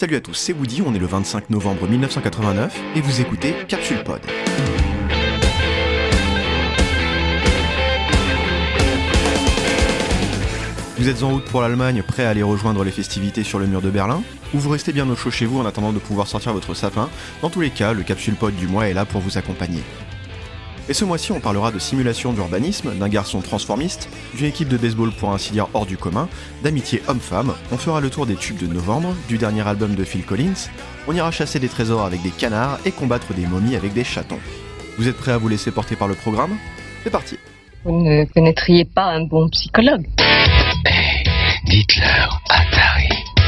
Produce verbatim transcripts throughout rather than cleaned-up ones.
Salut à tous, c'est Woody, on est le vingt-cinq novembre mille neuf cent quatre-vingt-neuf et vous écoutez Capsule Pod. Vous êtes en route pour l'Allemagne, prêt à aller rejoindre les festivités sur le mur de Berlin ? Ou vous restez bien au chaud chez vous en attendant de pouvoir sortir votre sapin ? Dans tous les cas, le Capsule Pod du mois est là pour vous accompagner. Et ce mois-ci, on parlera de simulation d'urbanisme, d'un garçon transformiste, d'une équipe de baseball pour ainsi dire hors du commun, d'amitié homme-femme, on fera le tour des tubes de novembre, du dernier album de Phil Collins, on ira chasser des trésors avec des canards et combattre des momies avec des chatons. Vous êtes prêts à vous laisser porter par le programme ? C'est parti ! Vous ne connaîtriez pas un bon psychologue ? Hey, dites-leur, Atari.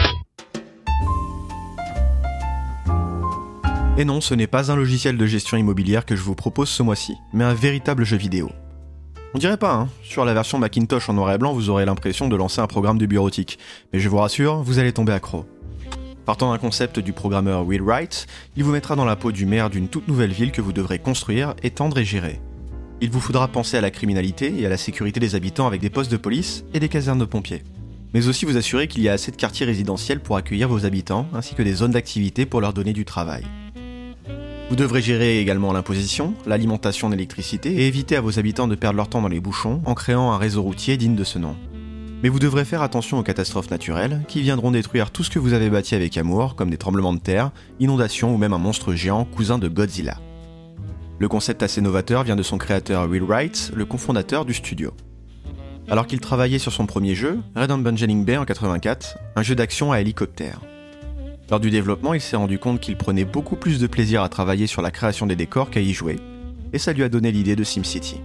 Et non, ce n'est pas un logiciel de gestion immobilière que je vous propose ce mois-ci, mais un véritable jeu vidéo. On dirait pas, hein. Sur la version Macintosh en noir et blanc, vous aurez l'impression de lancer un programme de bureautique. Mais je vous rassure, vous allez tomber accro. Partant d'un concept du programmeur Will Wright, il vous mettra dans la peau du maire d'une toute nouvelle ville que vous devrez construire, étendre et gérer. Il vous faudra penser à la criminalité et à la sécurité des habitants avec des postes de police et des casernes de pompiers. Mais aussi vous assurer qu'il y a assez de quartiers résidentiels pour accueillir vos habitants, ainsi que des zones d'activité pour leur donner du travail. Vous devrez gérer également l'imposition, l'alimentation d'électricité et éviter à vos habitants de perdre leur temps dans les bouchons en créant un réseau routier digne de ce nom. Mais vous devrez faire attention aux catastrophes naturelles qui viendront détruire tout ce que vous avez bâti avec amour, comme des tremblements de terre, inondations ou même un monstre géant cousin de Godzilla. Le concept assez novateur vient de son créateur Will Wright, le cofondateur du studio. Alors qu'il travaillait sur son premier jeu, Red Bungling Bay en quatre-vingt-quatre, un jeu d'action à hélicoptère. Lors du développement, il s'est rendu compte qu'il prenait beaucoup plus de plaisir à travailler sur la création des décors qu'à y jouer, et ça lui a donné l'idée de SimCity.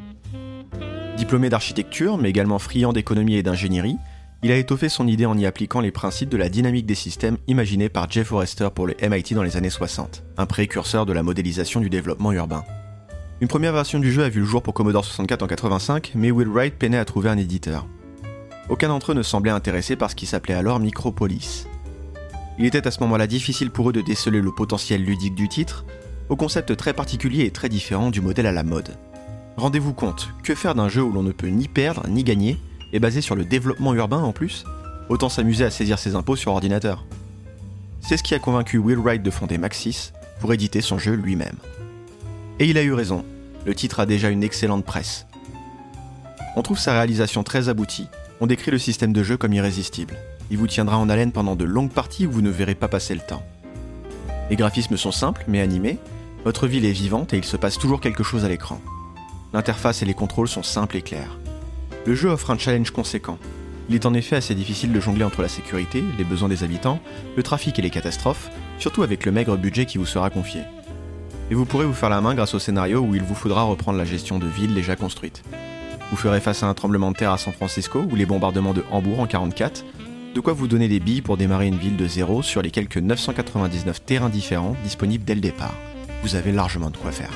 Diplômé d'architecture, mais également friand d'économie et d'ingénierie, il a étoffé son idée en y appliquant les principes de la dynamique des systèmes imaginés par Jeff Forrester pour le M I T dans les années soixante, un précurseur de la modélisation du développement urbain. Une première version du jeu a vu le jour pour Commodore soixante-quatre en quatre-vingt-cinq, mais Will Wright peinait à trouver un éditeur. Aucun d'entre eux ne semblait intéressé par ce qui s'appelait alors Micropolis. Il était à ce moment-là difficile pour eux de déceler le potentiel ludique du titre, au concept très particulier et très différent du modèle à la mode. Rendez-vous compte, que faire d'un jeu où l'on ne peut ni perdre ni gagner, et basé sur le développement urbain en plus ? Autant s'amuser à saisir ses impôts sur ordinateur. C'est ce qui a convaincu Will Wright de fonder Maxis pour éditer son jeu lui-même. Et il a eu raison, le titre a déjà une excellente presse. On trouve sa réalisation très aboutie, on décrit le système de jeu comme irrésistible. Il vous tiendra en haleine pendant de longues parties où vous ne verrez pas passer le temps. Les graphismes sont simples mais animés, votre ville est vivante et il se passe toujours quelque chose à l'écran. L'interface et les contrôles sont simples et clairs. Le jeu offre un challenge conséquent. Il est en effet assez difficile de jongler entre la sécurité, les besoins des habitants, le trafic et les catastrophes, surtout avec le maigre budget qui vous sera confié. Et vous pourrez vous faire la main grâce au scénario où il vous faudra reprendre la gestion de villes déjà construites. Vous ferez face à un tremblement de terre à San Francisco ou les bombardements de Hambourg en quarante-quatre, de quoi vous donner des billes pour démarrer une ville de zéro sur les quelques neuf cent quatre-vingt-dix-neuf terrains différents disponibles dès le départ. Vous avez largement de quoi faire.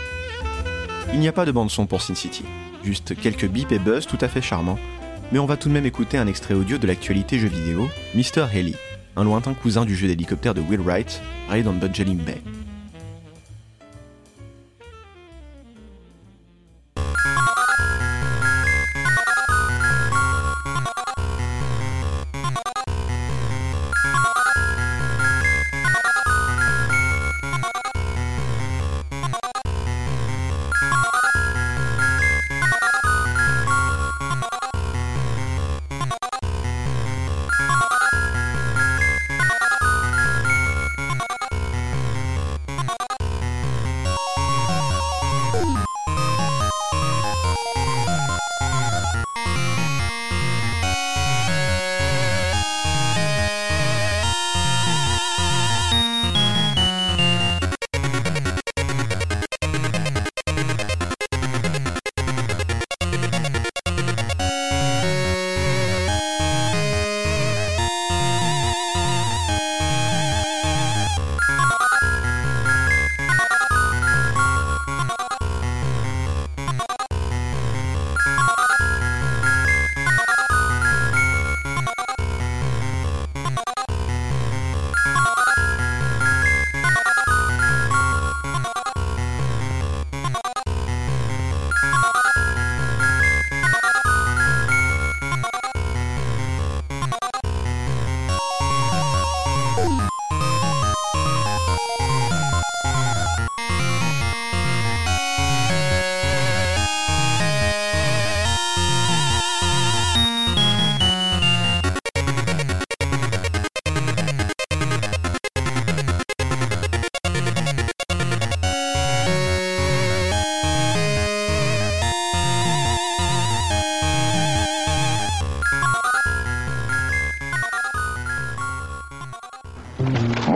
Il n'y a pas de bande-son pour SimCity, juste quelques bips et buzz tout à fait charmants, mais on va tout de même écouter un extrait audio de l'actualité jeu vidéo, mister Haley, un lointain cousin du jeu d'hélicoptère de Will Wright, Red Bungling Bay.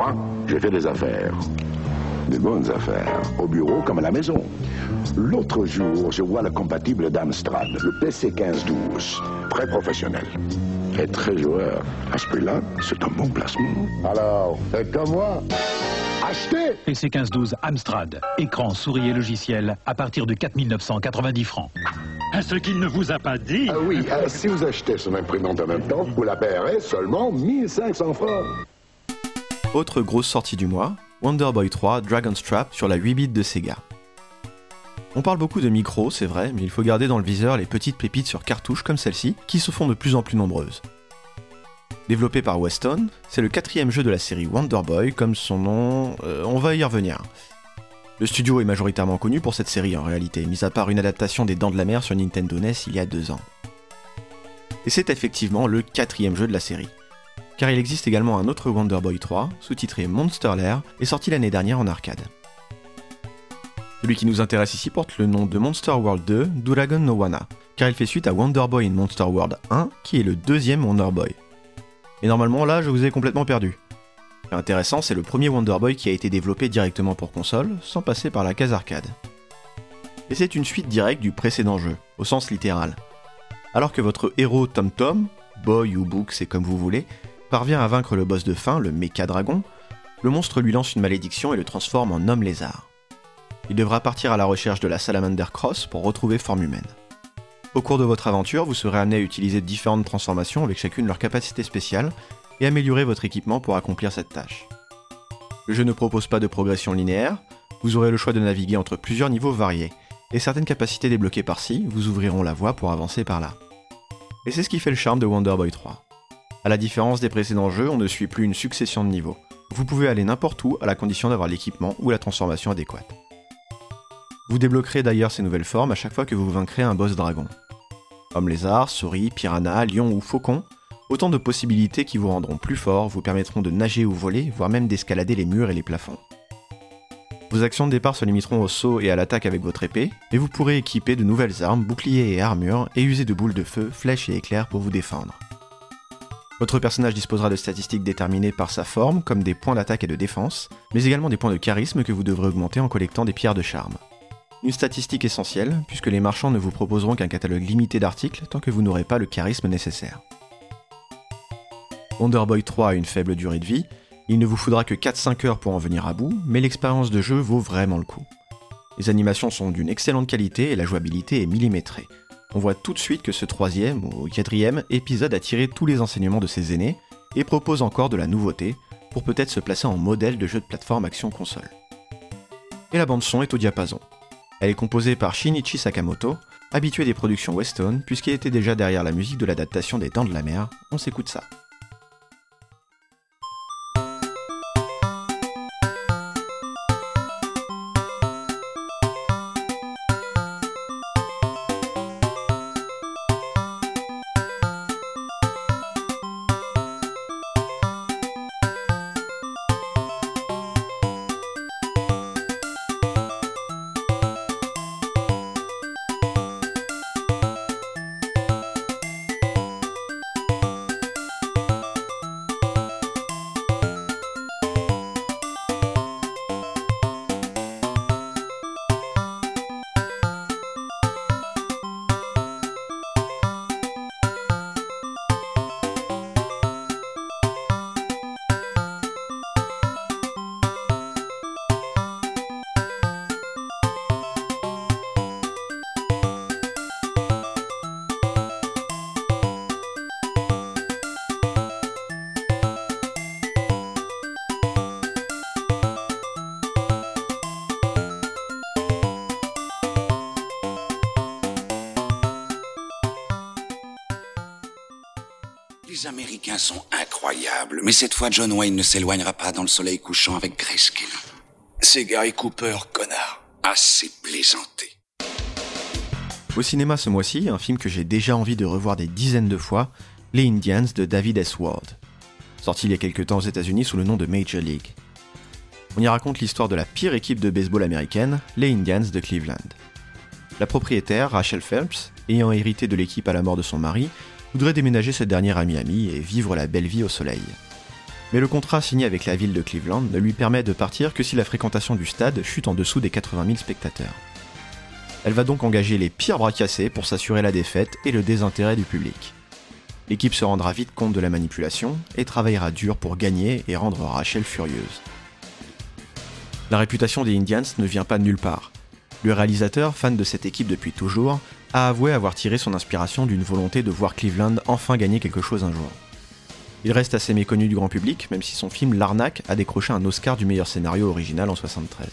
Moi, j'ai fait des affaires. Des bonnes affaires, au bureau comme à la maison. L'autre jour, je vois le compatible d'Amstrad, le P C quinze douze. Très professionnel. Et très joueur. À ce prix-là, c'est un bon placement. Alors, faites comme moi. Achetez! P C quinze douze Amstrad. Écran, souris et logiciel à partir de quatre mille neuf cent quatre-vingt-dix francs. À ce qu'il ne vous a pas dit. Ah oui, euh, si vous achetez son imprimante en même temps, vous la paierez seulement mille cinq cents francs. Autre grosse sortie du mois, Wonder Boy trois Dragon's Trap sur la huit bits de Sega. On parle beaucoup de micros, c'est vrai, mais il faut garder dans le viseur les petites pépites sur cartouche comme celle-ci, qui se font de plus en plus nombreuses. Développé par Weston, c'est le quatrième jeu de la série Wonder Boy, comme son nom... Euh, on va y revenir. Le studio est majoritairement connu pour cette série en réalité, mis à part une adaptation des Dents de la Mer sur Nintendo N E S il y a deux ans. Et c'est effectivement le quatrième jeu de la série. Car il existe également un autre Wonder Boy trois, sous-titré Monster Lair, et sorti l'année dernière en arcade. Celui qui nous intéresse ici porte le nom de Monster World deux Dragon no Wana, car il fait suite à Wonder Boy in Monster World un, qui est le deuxième Wonder Boy. Et normalement là, je vous ai complètement perdu. Ce qui est intéressant, c'est le premier Wonder Boy qui a été développé directement pour console, sans passer par la case arcade. Et c'est une suite directe du précédent jeu, au sens littéral. Alors que votre héros Tom Tom, Boy ou Book, c'est comme vous voulez, parvient à vaincre le boss de fin, le Mecha Dragon, le monstre lui lance une malédiction et le transforme en homme lézard. Il devra partir à la recherche de la Salamander Cross pour retrouver forme humaine. Au cours de votre aventure, vous serez amené à utiliser différentes transformations avec chacune leur capacité spéciale et améliorer votre équipement pour accomplir cette tâche. Le jeu ne propose pas de progression linéaire, vous aurez le choix de naviguer entre plusieurs niveaux variés, et certaines capacités débloquées par-ci vous ouvriront la voie pour avancer par là. Et c'est ce qui fait le charme de Wonder Boy trois. A la différence des précédents jeux, on ne suit plus une succession de niveaux. Vous pouvez aller n'importe où à la condition d'avoir l'équipement ou la transformation adéquate. Vous débloquerez d'ailleurs ces nouvelles formes à chaque fois que vous vaincrez un boss dragon. Homme lézard, souris, piranha, lion ou faucon, autant de possibilités qui vous rendront plus fort, vous permettront de nager ou voler, voire même d'escalader les murs et les plafonds. Vos actions de départ se limiteront au saut et à l'attaque avec votre épée, mais vous pourrez équiper de nouvelles armes, boucliers et armures, et user de boules de feu, flèches et éclairs pour vous défendre. Votre personnage disposera de statistiques déterminées par sa forme, comme des points d'attaque et de défense, mais également des points de charisme que vous devrez augmenter en collectant des pierres de charme. Une statistique essentielle, puisque les marchands ne vous proposeront qu'un catalogue limité d'articles tant que vous n'aurez pas le charisme nécessaire. Wonder Boy trois a une faible durée de vie, il ne vous faudra que quatre à cinq heures pour en venir à bout, mais l'expérience de jeu vaut vraiment le coup. Les animations sont d'une excellente qualité et la jouabilité est millimétrée. On voit tout de suite que ce troisième ou quatrième épisode a tiré tous les enseignements de ses aînés et propose encore de la nouveauté pour peut-être se placer en modèle de jeu de plateforme action console. Et la bande son est au diapason. Elle est composée par Shinichi Sakamoto, habitué des productions Weston, puisqu'il était déjà derrière la musique de l'adaptation des Dents de la Mer. On s'écoute ça. Les Américains sont incroyables, mais cette fois John Wayne ne s'éloignera pas dans le soleil couchant avec Grayskull. C'est Gary Cooper, connard. Assez plaisanté. Au cinéma ce mois-ci, un film que j'ai déjà envie de revoir des dizaines de fois, Les Indians de David S. Ward. Sorti il y a quelques temps aux États-Unis sous le nom de Major League. On y raconte l'histoire de la pire équipe de baseball américaine, les Indians de Cleveland. La propriétaire, Rachel Phelps, ayant hérité de l'équipe à la mort de son mari, voudrait déménager cette dernière à Miami et vivre la belle vie au soleil. Mais le contrat signé avec la ville de Cleveland ne lui permet de partir que si la fréquentation du stade chute en dessous des quatre-vingt mille spectateurs. Elle va donc engager les pires bras cassés pour s'assurer la défaite et le désintérêt du public. L'équipe se rendra vite compte de la manipulation et travaillera dur pour gagner et rendre Rachel furieuse. La réputation des Indians ne vient pas de nulle part. Le réalisateur, fan de cette équipe depuis toujours, a avoué avoir tiré son inspiration d'une volonté de voir Cleveland enfin gagner quelque chose un jour. Il reste assez méconnu du grand public, même si son film L'Arnaque a décroché un Oscar du meilleur scénario original en soixante-treize.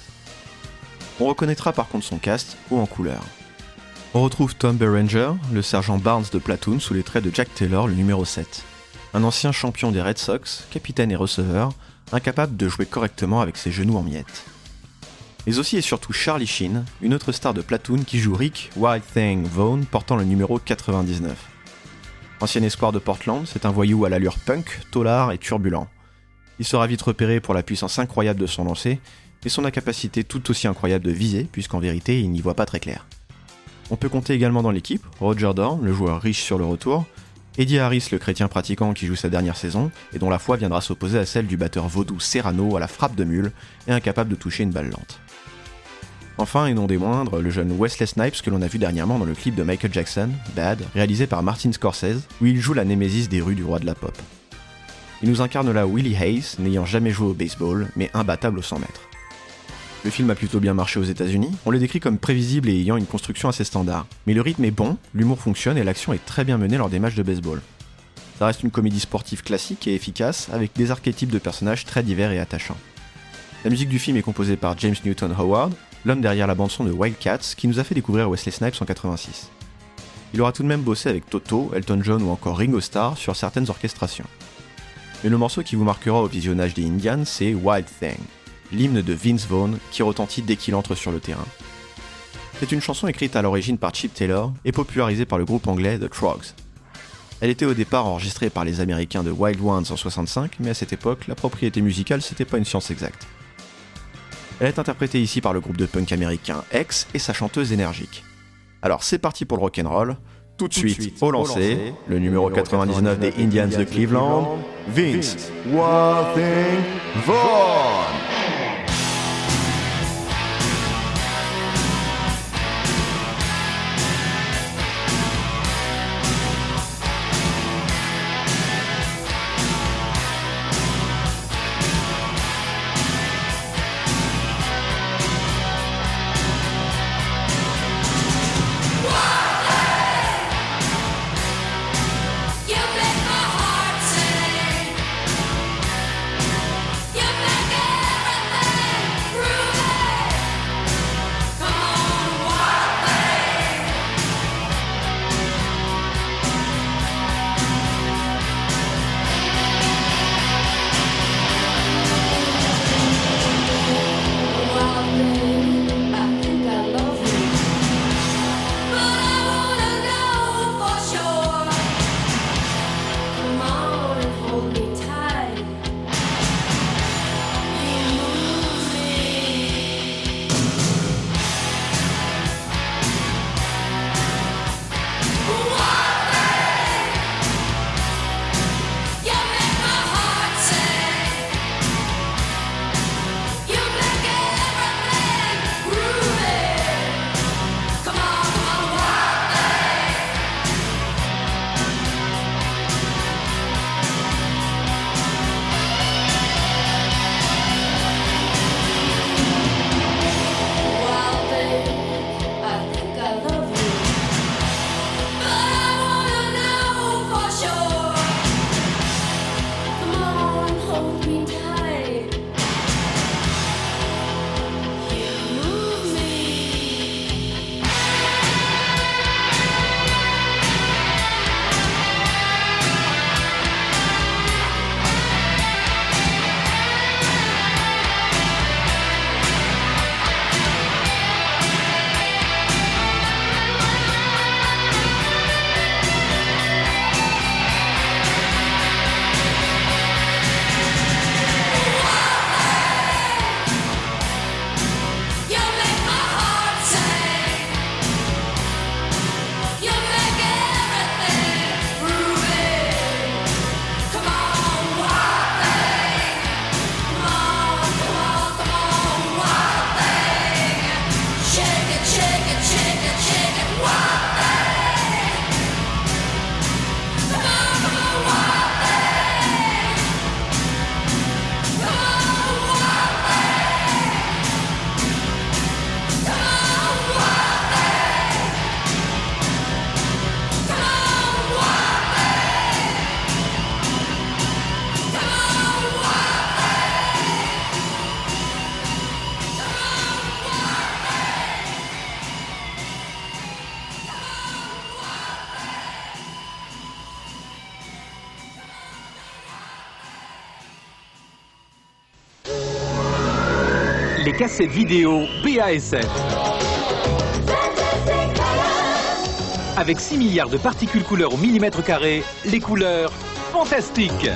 On reconnaîtra par contre son cast haut en couleur. On retrouve Tom Berenger, le sergent Barnes de Platoon sous les traits de Jack Taylor, le numéro sept. Un ancien champion des Red Sox, capitaine et receveur, incapable de jouer correctement avec ses genoux en miettes. Mais aussi et surtout Charlie Sheen, une autre star de Platoon qui joue Rick Wild Thing Vaughn portant le numéro quatre-vingt-dix-neuf. Ancien espoir de Portland, c'est un voyou à l'allure punk, taulard et turbulent. Il sera vite repéré pour la puissance incroyable de son lancer et son incapacité tout aussi incroyable de viser, puisqu'en vérité il n'y voit pas très clair. On peut compter également dans l'équipe Roger Dorn, le joueur riche sur le retour, Eddie Harris, le chrétien pratiquant qui joue sa dernière saison et dont la foi viendra s'opposer à celle du batteur vaudou Serrano à la frappe de mule et incapable de toucher une balle lente. Enfin, et non des moindres, le jeune Wesley Snipes que l'on a vu dernièrement dans le clip de Michael Jackson, Bad, réalisé par Martin Scorsese, où il joue la némésis des rues du roi de la pop. Il nous incarne là Willie Hayes, n'ayant jamais joué au baseball, mais imbattable au cent mètres. Le film a plutôt bien marché aux États-Unis, on le décrit comme prévisible et ayant une construction assez standard. Mais le rythme est bon, l'humour fonctionne et l'action est très bien menée lors des matchs de baseball. Ça reste une comédie sportive classique et efficace, avec des archétypes de personnages très divers et attachants. La musique du film est composée par James Newton Howard, l'homme derrière la bande-son de Wildcats, qui nous a fait découvrir Wesley Snipes en quatre-vingt-six. Il aura tout de même bossé avec Toto, Elton John ou encore Ringo Starr sur certaines orchestrations. Mais le morceau qui vous marquera au visionnage des Indians, c'est Wild Thing, l'hymne de Vince Vaughn qui retentit dès qu'il entre sur le terrain. C'est une chanson écrite à l'origine par Chip Taylor et popularisée par le groupe anglais The Trogs. Elle était au départ enregistrée par les Américains de Wild Ones en soixante-cinq, mais à cette époque, la propriété musicale c'était pas une science exacte. Elle est interprétée ici par le groupe de punk américain X et sa chanteuse énergique. Alors c'est parti pour le rock'n'roll, tout de suite, suite au lancer, le numéro quatre-vingt-dix-neuf des Indians de Cleveland, Vince Wild Thing Vaughn. You make les cassettes vidéo B A S F. Avec six milliards de particules couleurs au millimètre carré, les couleurs fantastiques.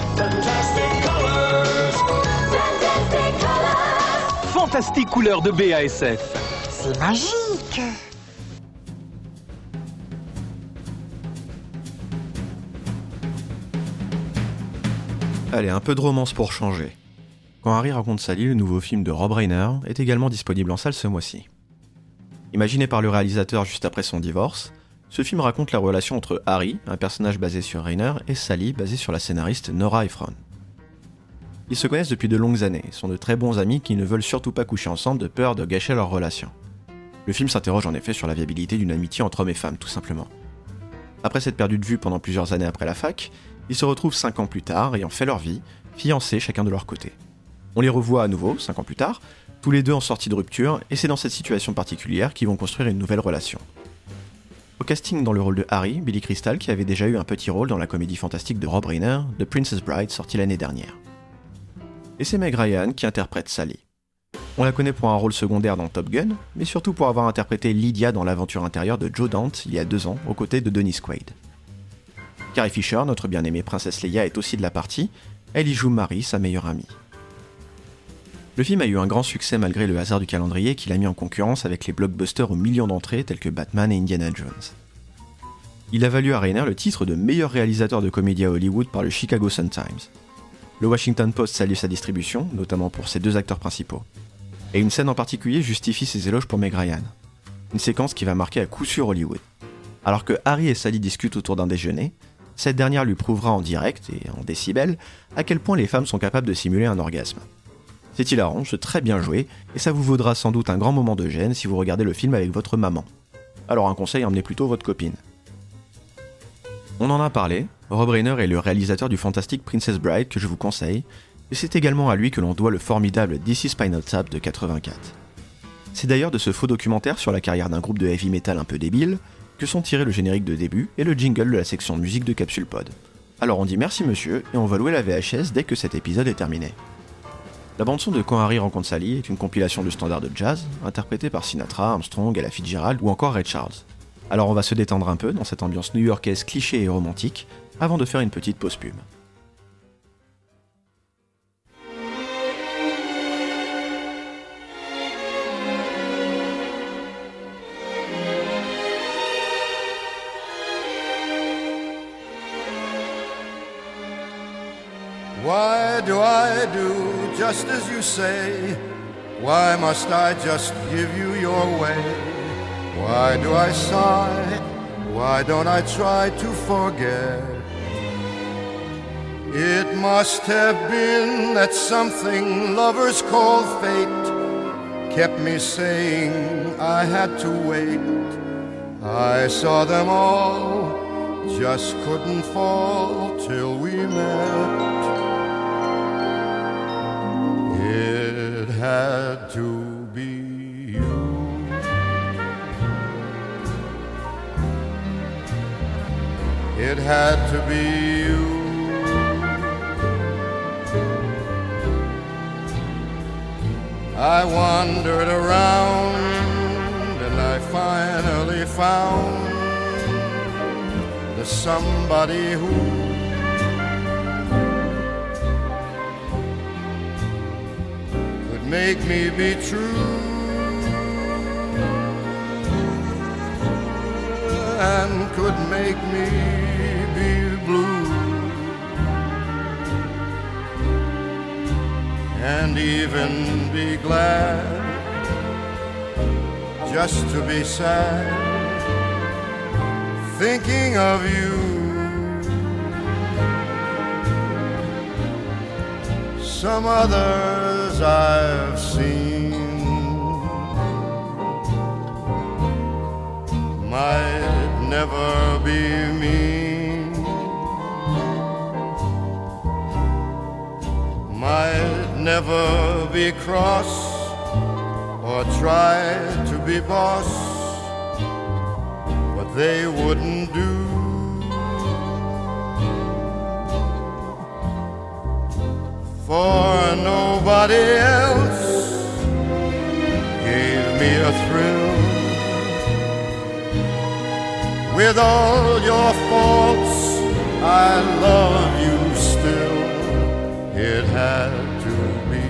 Fantastique couleur de B A S F. C'est magique. Allez, un peu de romance pour changer. Quand Harry raconte Sally, le nouveau film de Rob Reiner, est également disponible en salle ce mois-ci. Imaginé par le réalisateur juste après son divorce, ce film raconte la relation entre Harry, un personnage basé sur Reiner, et Sally, basé sur la scénariste Nora Ephron. Ils se connaissent depuis de longues années, sont de très bons amis qui ne veulent surtout pas coucher ensemble de peur de gâcher leur relation. Le film s'interroge en effet sur la viabilité d'une amitié entre hommes et femmes, tout simplement. Après s'être perdus de vue pendant plusieurs années après la fac, ils se retrouvent cinq ans plus tard, ayant fait leur vie, fiancés chacun de leur côté. On les revoit à nouveau, cinq ans plus tard, tous les deux en sortie de rupture, et c'est dans cette situation particulière qu'ils vont construire une nouvelle relation. Au casting dans le rôle de Harry, Billy Crystal, qui avait déjà eu un petit rôle dans la comédie fantastique de Rob Reiner, The Princess Bride, sortie l'année dernière. Et c'est Meg Ryan qui interprète Sally. On la connaît pour un rôle secondaire dans Top Gun, mais surtout pour avoir interprété Lydia dans l'aventure intérieure de Joe Dante il y a deux ans, aux côtés de Dennis Quaid. Carrie Fisher, notre bien-aimée princesse Leia, est aussi de la partie, elle y joue Marie, sa meilleure amie. Le film a eu un grand succès malgré le hasard du calendrier qui l'a mis en concurrence avec les blockbusters aux millions d'entrées tels que Batman et Indiana Jones. Il a valu à Reiner le titre de meilleur réalisateur de comédie à Hollywood par le Chicago Sun-Times. Le Washington Post salue sa distribution, notamment pour ses deux acteurs principaux. Et une scène en particulier justifie ses éloges pour Meg Ryan. Une séquence qui va marquer à coup sûr Hollywood. Alors que Harry et Sally discutent autour d'un déjeuner, cette dernière lui prouvera en direct et en décibels à quel point les femmes sont capables de simuler un orgasme. C'est hilarant, c'est très bien joué, et ça vous vaudra sans doute un grand moment de gêne si vous regardez le film avec votre maman. Alors un conseil, emmenez plutôt votre copine. On en a parlé, Rob Reiner est le réalisateur du fantastique Princess Bride que je vous conseille, et c'est également à lui que l'on doit le formidable D C Spinal Tap de quatre-vingt-quatre. C'est d'ailleurs de ce faux documentaire sur la carrière d'un groupe de heavy metal un peu débile que sont tirés le générique de début et le jingle de la section musique de Capsule Pod. Alors on dit merci monsieur, et on va louer la V H S dès que cet épisode est terminé. La bande-son de Quand Harry rencontre Sally est une compilation de standards de jazz, interprétée par Sinatra, Armstrong, Ella Fitzgerald ou encore Ray Charles. Alors on va se détendre un peu dans cette ambiance new-yorkaise cliché et romantique, avant de faire une petite pause pub. Why do I do just as you say? Why must I just give you your way? Why do I sigh? Why don't I try to forget? It must have been that something lovers call fate kept me saying I had to wait. I saw them all, just couldn't fall till we met. It had to be you. It had to be you. I wandered around and I finally found the somebody who make me be true and could make me be blue and even be glad just to be sad thinking of you. Some others I've seen might never be mean, might never be cross or try to be boss, but they wouldn't do. For nobody else With all your faults, I love you still. It had to be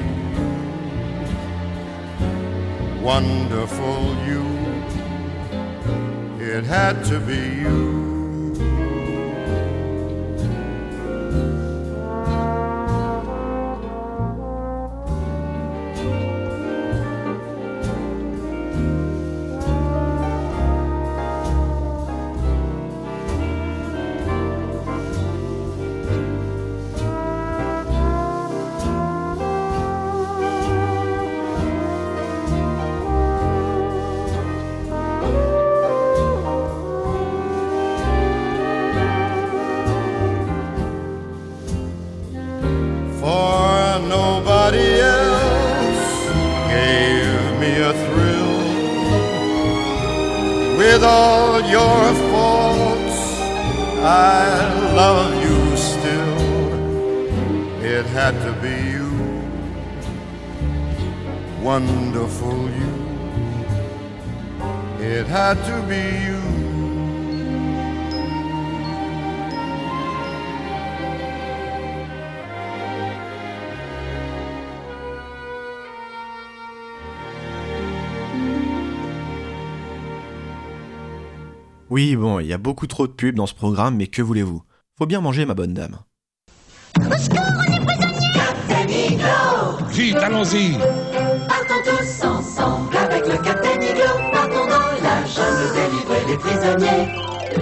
wonderful you. It had to be you. With all your faults, I love you still. It had to be you, wonderful you. It had to be you. Oui, bon, il y a beaucoup trop de pubs dans ce programme, mais que voulez-vous? Faut bien manger, ma bonne dame. Au secours, on est prisonniers! Captain Iglo! Vite, allons-y! Partons tous ensemble avec le Captain Iglo. Partons dans la jungle délivrer les prisonniers.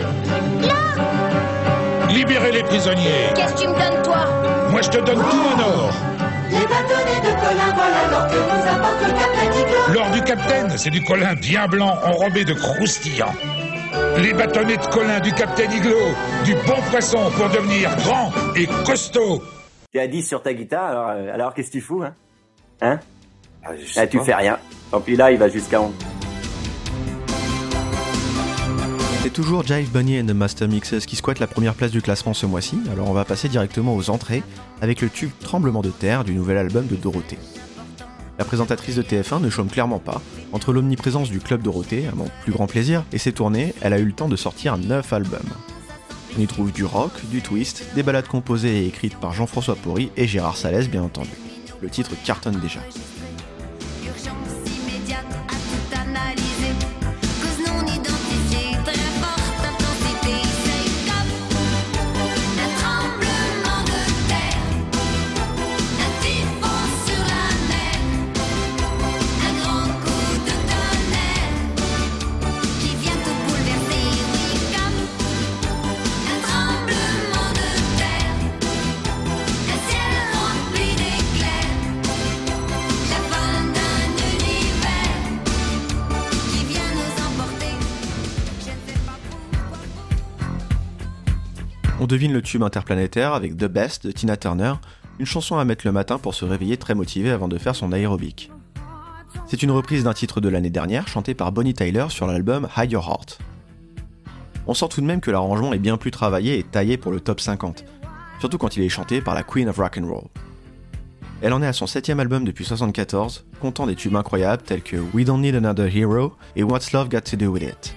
Là! Libérez les prisonniers! Qu'est-ce que tu me donnes, toi? Moi, je te donne tout en or! Les bâtonnets de Colin, voilà l'or que nous apporte le Captain Iglo. L'or du Capitaine, c'est du Colin bien blanc enrobé de croustillant. Les bâtonnets de Colin du Captain Iglo, du bon poisson pour devenir grand et costaud. Tu as dix sur ta guitare, alors, euh, alors qu'est-ce que tu fous, hein? Hein? Ah, ah, tu fais rien. Tant pis, là, il va jusqu'à onze. C'est toujours Jive Bunny and the Master Mixes qui squatte la première place du classement ce mois-ci, alors on va passer directement aux entrées avec le tube Tremblement de terre du nouvel album de Dorothée. La présentatrice de T F un ne chôme clairement pas. Entre l'omniprésence du Club Dorothée, à mon plus grand plaisir, et ses tournées, elle a eu le temps de sortir neuf albums. On y trouve du rock, du twist, des ballades composées et écrites par Jean-François Porry et Gérard Salès bien entendu. Le titre cartonne déjà. On devine le tube interplanétaire avec The Best de Tina Turner, une chanson à mettre le matin pour se réveiller très motivé avant de faire son aérobic. C'est une reprise d'un titre de l'année dernière chanté par Bonnie Tyler sur l'album Hide Your Heart. On sent tout de même que l'arrangement est bien plus travaillé et taillé pour le top cinquante, surtout quand il est chanté par la Queen of Rock'n'Roll. Elle en est à son septième album depuis soixante-quatorze, comptant des tubes incroyables tels que We Don't Need Another Hero et What's Love Got to Do With It.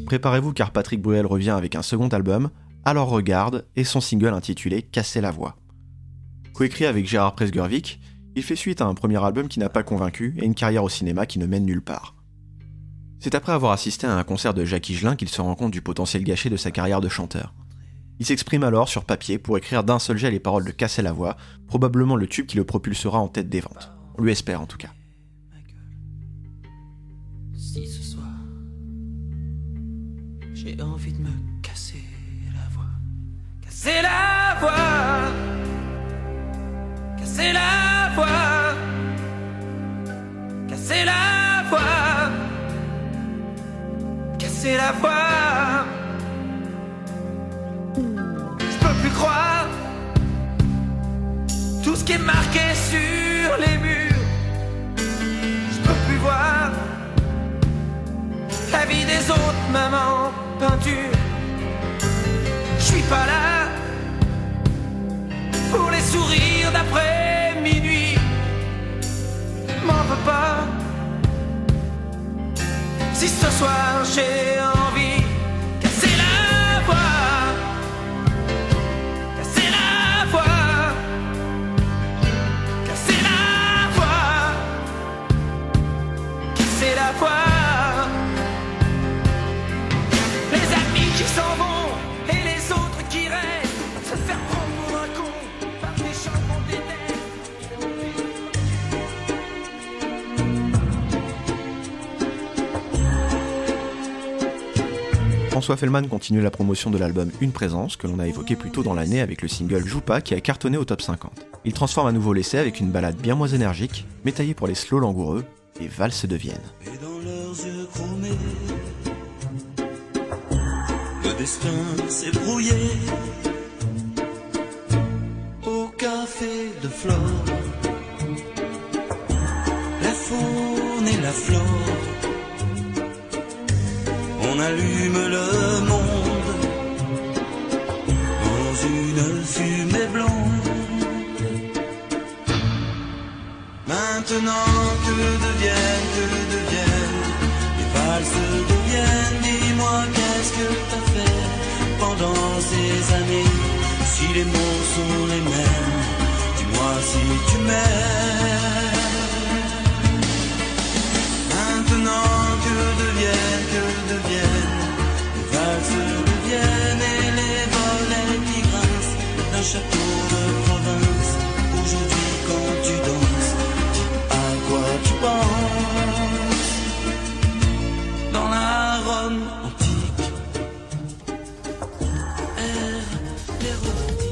Préparez-vous car Patrick Bruel revient avec un second album, Alors Regarde, et son single intitulé Casser la voix. Coécrit avec Gérard Presgurvic, il fait suite à un premier album qui n'a pas convaincu et une carrière au cinéma qui ne mène nulle part. C'est après avoir assisté à un concert de Jacques Higelin qu'il se rend compte du potentiel gâché de sa carrière de chanteur. Il s'exprime alors sur papier pour écrire d'un seul jet les paroles de Casser la voix, probablement le tube qui le propulsera en tête des ventes. On lui espère en tout cas. Si ce soir, j'ai envie de me casser la voix, casser la voix, casser la voix, casser la voix, casser la voix. Je peux plus croire tout ce qui est marqué sur les murs. Je peux plus voir la vie des autres, maman, peinture. Je suis pas là pour les sourires d'après minuit. M'en veux pas si ce soir j'ai envie. Casser la voix, casser la voix, casser la voix, casser la voix. Qui s'en vont et les autres qui restent, se faire prendre pour un con par des chants qu'on déteste. François Fellman continue la promotion de l'album Une Présence, que l'on a évoqué plus tôt dans l'année avec le single Joue pas qui a cartonné au top cinquante. Il transforme à nouveau l'essai avec une ballade bien moins énergique, mais taillée pour les slows langoureux, et Valse de Vienne. Et dans leurs yeux chromés, le destin s'est brouillé au café de Flore. La faune et la flore, on allume le monde dans une fumée blonde. Maintenant que deviennent, que deviennent les valses de Vienne? Dis-moi qu'est-ce que t'as fait pendant ces années? Si les mots sont les mêmes, dis-moi si tu m'aimes. Maintenant que deviennent, que deviennent les valses de Vienne et les volets qui grincent d'un château de province? Aujourd'hui quand tu danses, à quoi tu penses? Dans la Rome antique, errent les robotiques.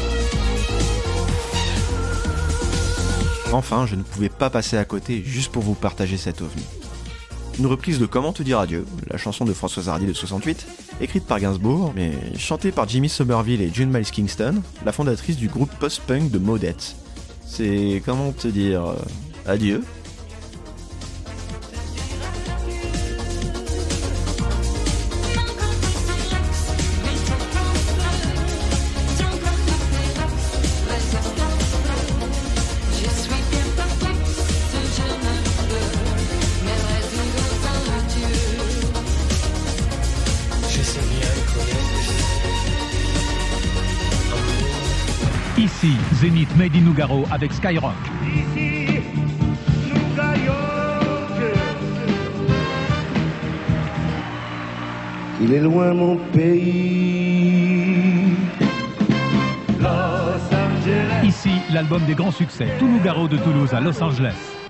Enfin, je ne pouvais pas passer à côté juste pour vous partager cet ovni. Une reprise de Comment te dire adieu, la chanson de Françoise Hardy de soixante-huit, écrite par Gainsbourg, mais chantée par Jimmy Somerville et June Miles Kingston, la fondatrice du groupe post-punk de Maudette. C'est, comment te dire, euh, adieu. Ici, Zénith Made in Nougaro avec Skyrock. Ici, il est loin mon pays. Los Angeles. Ici, l'album des grands succès, Tout Nougaro de Toulouse à Los Angeles.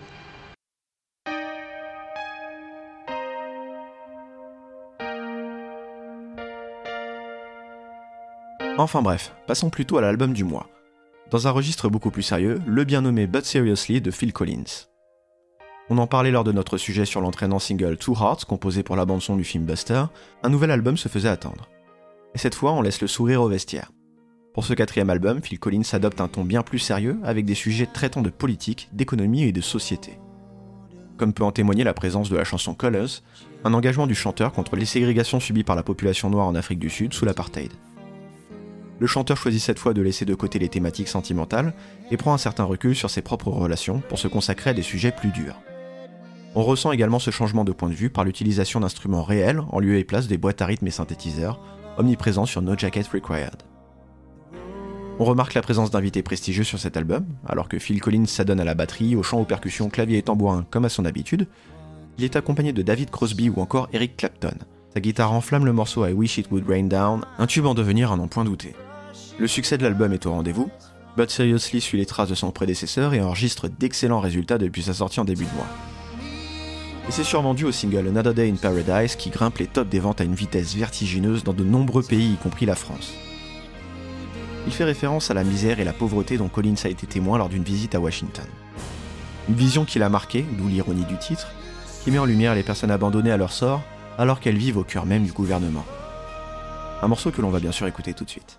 Enfin bref, passons plutôt à l'album du mois. Dans un registre beaucoup plus sérieux, le bien nommé But Seriously de Phil Collins. On en parlait lors de notre sujet sur l'entraînant single Two Hearts, composé pour la bande-son du film Buster, un nouvel album se faisait attendre. Et cette fois, on laisse le sourire au vestiaire. Pour ce quatrième album, Phil Collins adopte un ton bien plus sérieux, avec des sujets traitant de politique, d'économie et de société. Comme peut en témoigner la présence de la chanson Colors, un engagement du chanteur contre les ségrégations subies par la population noire en Afrique du Sud sous l'apartheid. Le chanteur choisit cette fois de laisser de côté les thématiques sentimentales et prend un certain recul sur ses propres relations pour se consacrer à des sujets plus durs. On ressent également ce changement de point de vue par l'utilisation d'instruments réels en lieu et place des boîtes à rythme et synthétiseurs, omniprésents sur No Jacket Required. On remarque la présence d'invités prestigieux sur cet album, alors que Phil Collins s'adonne à la batterie, au chant, aux percussions, clavier et tambourin comme à son habitude. Il est accompagné de David Crosby ou encore Eric Clapton. Sa guitare enflamme le morceau I Wish It Would Rain Down, un tube en devenir à n'en point douter. Le succès de l'album est au rendez-vous, But Seriously suit les traces de son prédécesseur et enregistre d'excellents résultats depuis sa sortie en début de mois. Et c'est sûrement dû au single Another Day in Paradise qui grimpe les tops des ventes à une vitesse vertigineuse dans de nombreux pays, y compris la France. Il fait référence à la misère et la pauvreté dont Collins a été témoin lors d'une visite à Washington. Une vision qui l'a marqué, d'où l'ironie du titre, qui met en lumière les personnes abandonnées à leur sort alors qu'elles vivent au cœur même du gouvernement. Un morceau que l'on va bien sûr écouter tout de suite.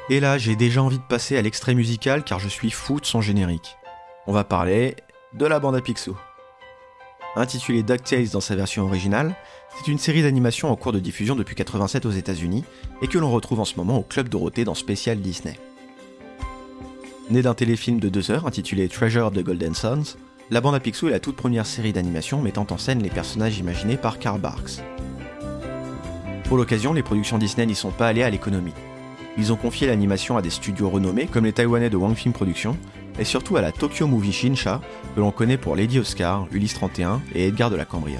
Et là, j'ai déjà envie de passer à l'extrait musical car je suis fou de son générique. On va parler de la bande à Picsou. Intitulée DuckTales dans sa version originale, c'est une série d'animation en cours de diffusion depuis quatre-vingt-sept aux États-Unis et que l'on retrouve en ce moment au Club Dorothée dans Spécial Disney. Née d'un téléfilm de deux heures intitulé Treasure of the Golden Sons, la bande à Picsou est la toute première série d'animation mettant en scène les personnages imaginés par Carl Barks. Pour l'occasion, les productions Disney n'y sont pas allées à l'économie. Ils ont confié l'animation à des studios renommés comme les Taïwanais de Wang Film Productions et surtout à la Tokyo Movie Shinsha, que l'on connaît pour Lady Oscar, Ulysse trente et un et Edgar de la Cambriole.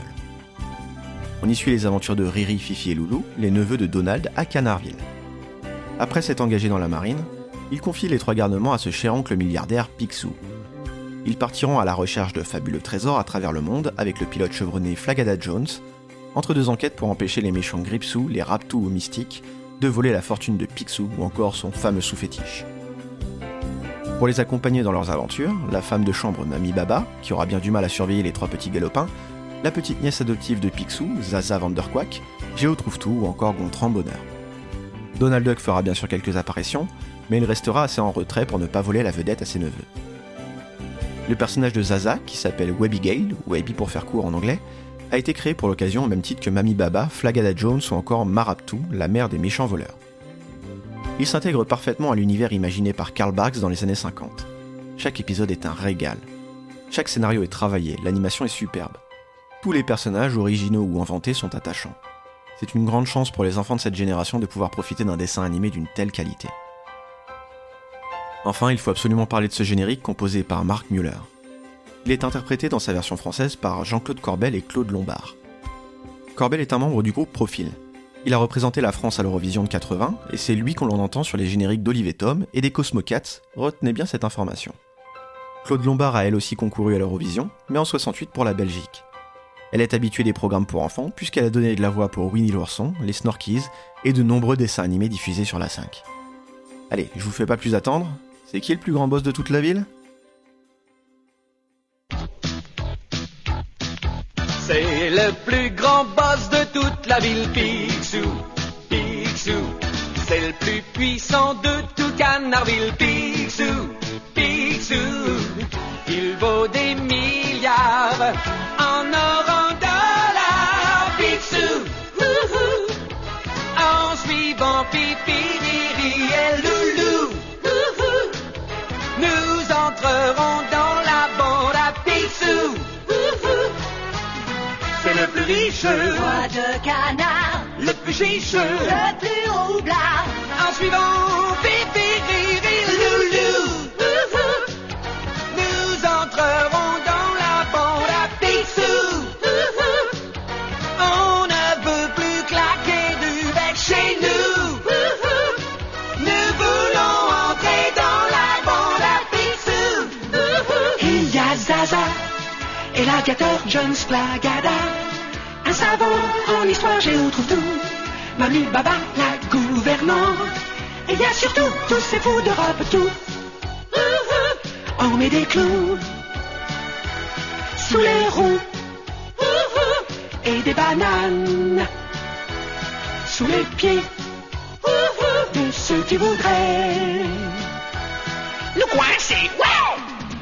On y suit les aventures de Riri, Fifi et Loulou, les neveux de Donald à Canardville. Après s'être engagé dans la marine, ils confient les trois garnements à ce cher oncle milliardaire Picsou. Ils partiront à la recherche de fabuleux trésors à travers le monde avec le pilote chevronné Flagada Jones, entre deux enquêtes pour empêcher les méchants Gripsou, les Raptou ou Mystiques, de voler la fortune de Picsou ou encore son fameux sous-fétiche. Pour les accompagner dans leurs aventures, la femme de chambre Mamie Baba, qui aura bien du mal à surveiller les trois petits galopins, la petite nièce adoptive de Picsou, Zaza Vanderquack, Géo Trouve-Tout ou encore Gontran Bonheur. Donald Duck fera bien sûr quelques apparitions, mais il restera assez en retrait pour ne pas voler la vedette à ses neveux. Le personnage de Zaza, qui s'appelle Webby Gale, ou Webby pour faire court en anglais, a été créé pour l'occasion au même titre que Mamie Baba, Flagada Jones ou encore Maraptou, la mère des méchants voleurs. Il s'intègre parfaitement à l'univers imaginé par Carl Barks dans les années cinquante. Chaque épisode est un régal. Chaque scénario est travaillé, l'animation est superbe. Tous les personnages, originaux ou inventés, sont attachants. C'est une grande chance pour les enfants de cette génération de pouvoir profiter d'un dessin animé d'une telle qualité. Enfin, il faut absolument parler de ce générique composé par Mark Muller. Il est interprété dans sa version française par Jean-Claude Corbel et Claude Lombard. Corbel est un membre du groupe Profil. Il a représenté la France à l'Eurovision de quatre-vingts, et c'est lui qu'on l'en entend sur les génériques d'Olive et Tom et des Cosmocats, retenez bien cette information. Claude Lombard a elle aussi concouru à l'Eurovision, mais en soixante-huit pour la Belgique. Elle est habituée des programmes pour enfants, puisqu'elle a donné de la voix pour Winnie l'ourson, les Snorkies, et de nombreux dessins animés diffusés sur la cinq. Allez, je vous fais pas plus attendre, c'est qui le plus grand boss de toute la ville ? C'est le plus grand boss de toute la ville, Picsou, Picsou. C'est le plus puissant de tout Canardville, Picsou, Picsou. Il vaut des milliards en or, en dollars, Picsou. Ouhou. En suivant Pipi, Riri et Loulou, ouhou. Nous entrerons dans la bande à Picsou. C'est le plus riche, Roi de canard, le plus chiche, le plus roublard. En suivant Pipi, Riri, Loulou, ouhou. Nous entrerons dans la bande à Picsou. Ouhou. On ne veut plus claquer du bec chez nous. Ouhou. Nous voulons entrer dans la bande à Picsou. Ouhou. Il y a Zaza et l'aviateur John Flagada. Un savant en histoire, Géo Trouve-Tout. Mamie Baba, la gouvernante. Et il y a surtout tous ces fous d'Europe tout. On met des clous sous les roues et des bananes sous les pieds de ceux qui voudraient nous coincer. Wow!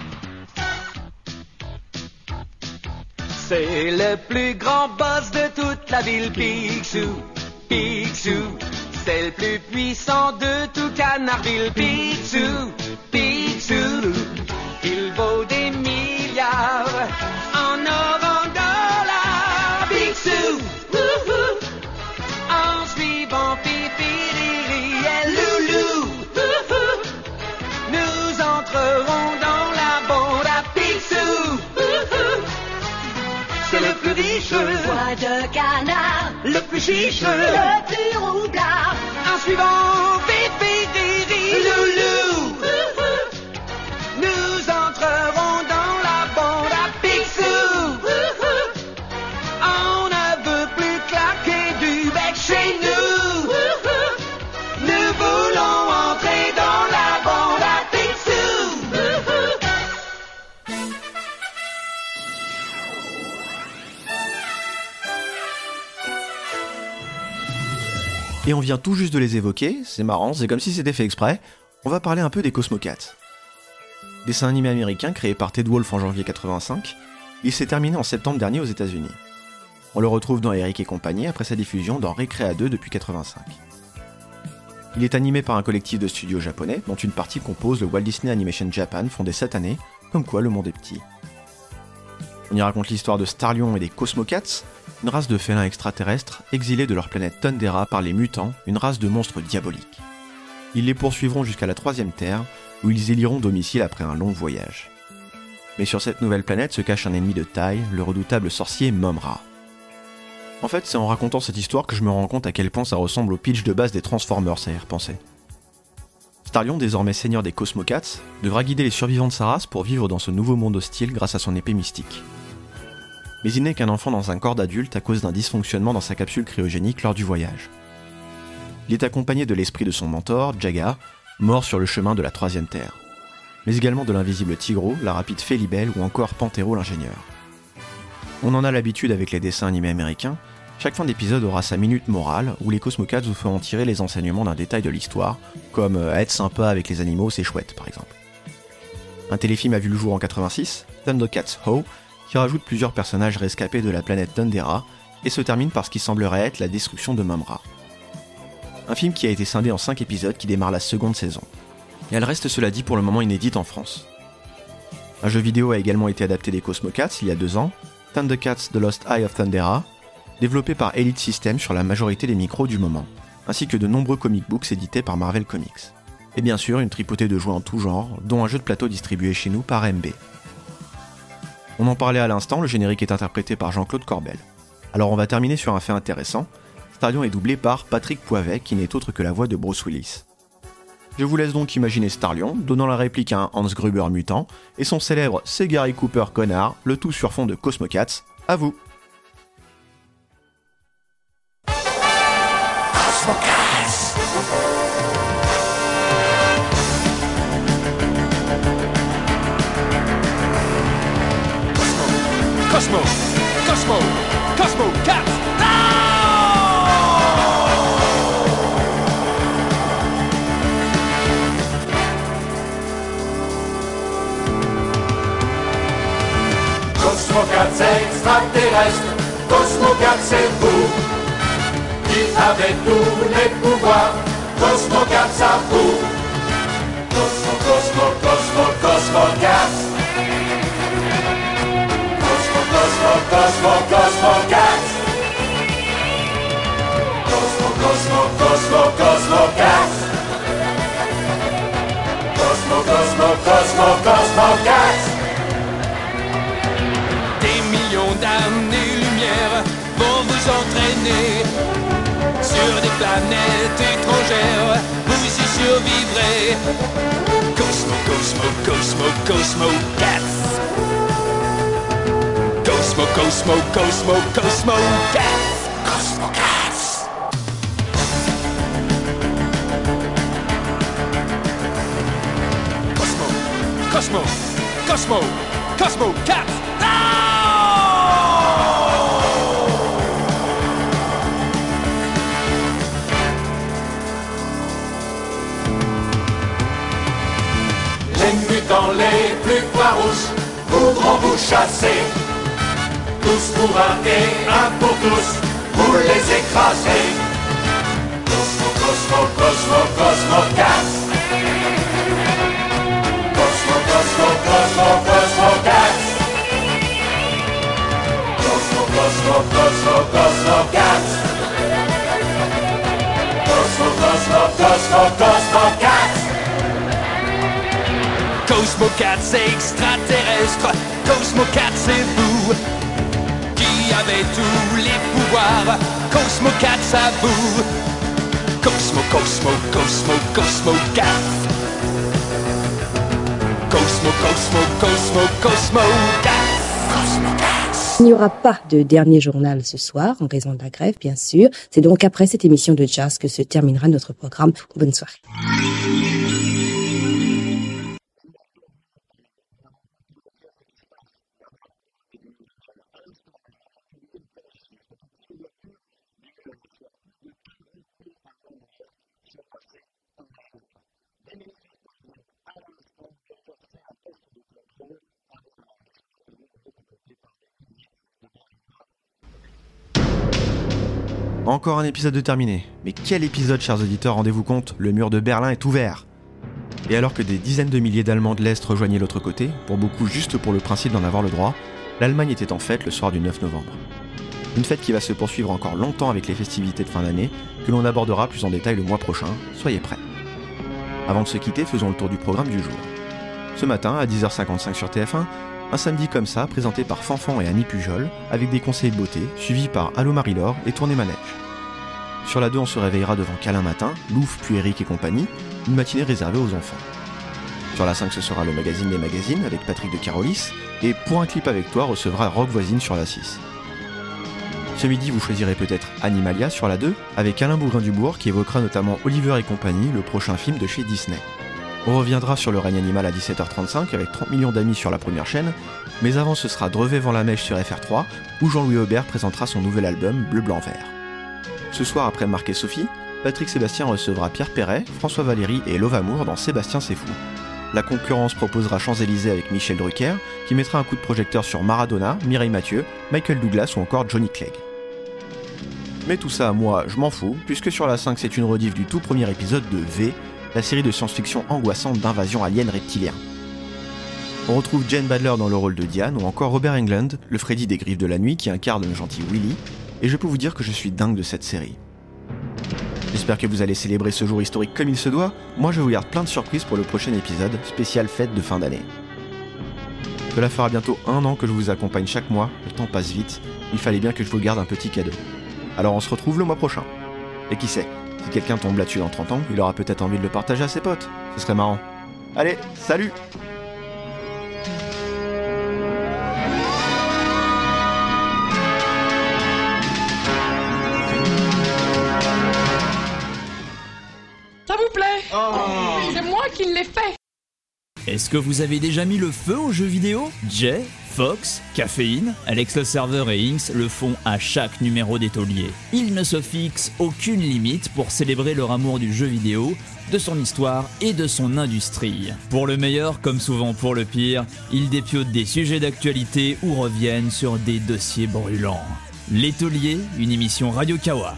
C'est le plus grand boss de toute la ville, Picsou, Picsou. C'est le plus puissant de tout Canardville, Picsou, Picsou. Il vaut des milliards en or, en dollars, Picsou. Ouhou. En suivant Pipi, Riri et Loulou, ouhou. Nous entrerons dans la bande à Picsou. Ouhou. C'est le plus riche, Roi de canard, le plus chiche, le plus roublard. En suivant Pipi, Riri, Loulou, ouhou. Nous entrerons dans la bande à Picsou. Ouhou. On ne veut plus claquer du bec chez nous. Ouhou. Nous voulons entrer dans la bande à Picsou. Ouhou. Et on vient tout juste de les évoquer, c'est marrant, c'est comme si c'était fait exprès, on va parler un peu des Cosmocats. Dessin animé américain créé par Ted Wolf en janvier quatre-vingt-cinq, il s'est terminé en septembre dernier aux États-Unis. On le retrouve dans Eric et compagnie après sa diffusion dans Recrea deux depuis quatre-vingt-cinq. Il est animé par un collectif de studios japonais, dont une partie compose le Walt Disney Animation Japan fondé cette année, comme quoi le monde est petit. On y raconte l'histoire de Starlion et des Cosmocats, une race de félins extraterrestres exilés de leur planète Thundera par les mutants, une race de monstres diaboliques. Ils les poursuivront jusqu'à la troisième Terre, où ils éliront domicile après un long voyage. Mais sur cette nouvelle planète se cache un ennemi de taille, le redoutable sorcier Mumm-Ra. En fait, c'est en racontant cette histoire que je me rends compte à quel point ça ressemble au pitch de base des Transformers à y repenser. Starlion, désormais seigneur des Cosmocats, devra guider les survivants de sa race pour vivre dans ce nouveau monde hostile grâce à son épée mystique. Mais il n'est qu'un enfant dans un corps d'adulte à cause d'un dysfonctionnement dans sa capsule cryogénique lors du voyage. Il est accompagné de l'esprit de son mentor, Jaga, mort sur le chemin de la troisième Terre, mais également de l'invisible Tigro, la rapide Félibel ou encore Panthéro l'ingénieur. On en a l'habitude avec les dessins animés américains, chaque fin d'épisode aura sa minute morale où les Cosmocats vous feront tirer les enseignements d'un détail de l'histoire, comme euh, être sympa avec les animaux c'est chouette par exemple. Un téléfilm a vu le jour en quatre-vingt-six, Thundercats Ho!, qui rajoute plusieurs personnages rescapés de la planète Thundera et se termine par ce qui semblerait être la destruction de Mumm-Ra. Un film qui a été scindé en cinq épisodes qui démarre la seconde saison. Et elle reste cela dit pour le moment inédite en France. Un jeu vidéo a également été adapté des Cosmocats il y a deux ans, Thundercats The Lost Eye of Thundera, développé par Elite Systems sur la majorité des micros du moment, ainsi que de nombreux comic books édités par Marvel Comics. Et bien sûr une tripotée de jouets en tout genre, dont un jeu de plateau distribué chez nous par M B. On en parlait à l'instant, le générique est interprété par Jean-Claude Corbel. Alors on va terminer sur un fait intéressant, Starlion est doublé par Patrick Poivet qui n'est autre que la voix de Bruce Willis. Je vous laisse donc imaginer Starlion, donnant la réplique à un Hans Gruber mutant, et son célèbre « C'est Gary Cooper, connard », le tout sur fond de Cosmocats. À vous. Cosmo, Cosmo, Cosmo, Cats! Cosmocats extraterrestres, Cosmocats c'est vous qui avez tous les pouvoirs, Cosmocats à vous. Cosmo, Cosmo, Cosmo, Cosmocats. Cosmo, Cosmo, Cosmocats. Cosmo, Cosmo, Cosmo, Cosmocats. Cosmo, Cosmo, Cosmo, Cosmocats. Des millions d'années-lumière vont vous entraîner sur des planètes étrangères, vous y survivrez. Cosmo, Cosmo, Cosmo, Cosmocats. Cosmo, Cosmo, Cosmo, Cosmocats. Cosmocats. Cosmo, Cosmo, Cosmo, Cosmocats. Les mutants les plus farouches voudront vous chasser. Tous pour un et un pour tous, vous les écraser. Cosmo, Cosmo, Cosmo, Cosmocats. Cosmo, Cosmo, Cosmo, Cosmocats. Cosmo, Cosmo, Cosmo, Cosmocats. Cosmo, Cosmo, Cosmo, Cosmocats. Cosmocats extraterrestres, Cosmocats c'est vous qui avez tous les pouvoirs, Cosmocats à vous. Cosmo, Cosmo, Cosmo, Cosmocats. Cosmo, Cosmo, Cosmo, Cosmocats. Cosmocats. Il n'y aura pas de dernier journal ce soir, en raison de la grève, bien sûr. C'est donc après cette émission de jazz que se terminera notre programme. Bonne soirée. Encore un épisode de terminé. Mais quel épisode, chers auditeurs, rendez-vous compte, le mur de Berlin est ouvert. Et alors que des dizaines de milliers d'Allemands de l'Est rejoignaient l'autre côté, pour beaucoup juste pour le principe d'en avoir le droit, l'Allemagne était en fête le soir du neuf novembre. Une fête qui va se poursuivre encore longtemps avec les festivités de fin d'année, que l'on abordera plus en détail le mois prochain, soyez prêts. Avant de se quitter, faisons le tour du programme du jour. Ce matin, à dix heures cinquante-cinq sur T F un, un samedi comme ça, présenté par Fanfan et Annie Pujol, avec des conseils de beauté, suivis par Allô Marie-Laure et Tournée Manège. Sur la deux, on se réveillera devant Câlin Matin, Louf puis Eric et compagnie, une matinée réservée aux enfants. Sur la cinq, ce sera le magazine des magazines avec Patrick de Carolis, et Pour un clip avec toi recevra Rock Voisine sur la six. Ce midi, vous choisirez peut-être Animalia sur la deux, avec Alain Bougrain-Dubourg qui évoquera notamment Oliver et compagnie, le prochain film de chez Disney. On reviendra sur le règne animal à dix-sept heures trente-cinq avec trente millions d'amis sur la première chaîne, mais avant ce sera Drevet vend la mèche sur F R trois, où Jean-Louis Aubert présentera son nouvel album Bleu Blanc Vert. Ce soir, après Marc et Sophie, Patrick Sébastien recevra Pierre Perret, François Valéry et Love Amour dans Sébastien c'est fou. La concurrence proposera Champs-Élysées avec Michel Drucker, qui mettra un coup de projecteur sur Maradona, Mireille Mathieu, Michael Douglas ou encore Johnny Clegg. Mais tout ça, moi, je m'en fous, puisque sur la cinq, c'est une rediff du tout premier épisode de V, la série de science-fiction angoissante d'invasion alien reptilien. On retrouve Jane Badler dans le rôle de Diane, ou encore Robert Englund, le Freddy des Griffes de la Nuit qui incarne le gentil Willy, et je peux vous dire que je suis dingue de cette série. J'espère que vous allez célébrer ce jour historique comme il se doit. Moi, je vous garde plein de surprises pour le prochain épisode, spécial fête de fin d'année. Cela fera bientôt un an que je vous accompagne chaque mois, le temps passe vite, il fallait bien que je vous garde un petit cadeau. Alors on se retrouve le mois prochain. Et qui sait, si quelqu'un tombe là-dessus dans trente ans, il aura peut-être envie de le partager à ses potes. Ce serait marrant. Allez, salut! Ça vous plaît? Oh. C'est moi qui l'ai fait. Est-ce que vous avez déjà mis le feu aux jeux vidéo? Jay, Fox, Caféine, Alex le serveur et Inks le font à chaque numéro des tauliers. Ils ne se fixent aucune limite pour célébrer leur amour du jeu vidéo, de son histoire et de son industrie. Pour le meilleur comme souvent pour le pire, ils dépiotent des sujets d'actualité ou reviennent sur des dossiers brûlants. Les Tauliers, une émission Radio Kawa.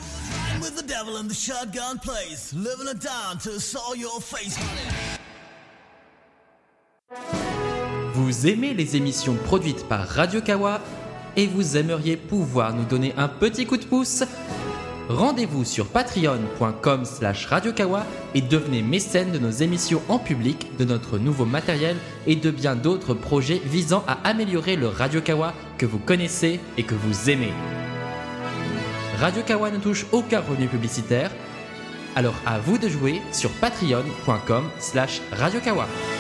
Vous aimez les émissions produites par Radio Kawa et vous aimeriez pouvoir nous donner un petit coup de pouce? Rendez-vous sur patreon point com slash radio kawa et devenez mécène de nos émissions en public, de notre nouveau matériel et de bien d'autres projets visant à améliorer le Radio Kawa que vous connaissez et que vous aimez. Radio Kawa ne touche aucun revenu publicitaire, alors à vous de jouer sur patreon point com slash radio kawa.